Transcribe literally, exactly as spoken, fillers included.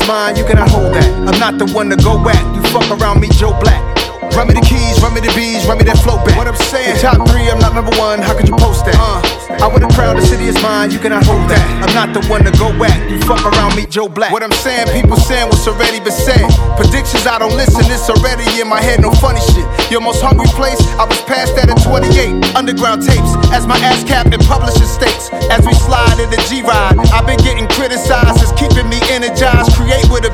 mine, you cannot hold that. I'm not the one to go at. You fuck around me, Joe Black. Run me the keys, run me the bees, run me that flow back. What I'm saying, the top three, I'm not number one, how could you post that? Uh, I want a crowd, the city is mine, you cannot hold that. I'm not the one to go at, you fuck around me, Joe Black. What I'm saying, people saying what's already been said. Predictions, I don't listen, it's already in my head, no funny shit. Your most hungry place, I was past that at twenty-eight. Underground tapes, as my ass cap in publishing states. As we slide in the G-Ride, I've been getting criticized, it's keeping me energized. Create with a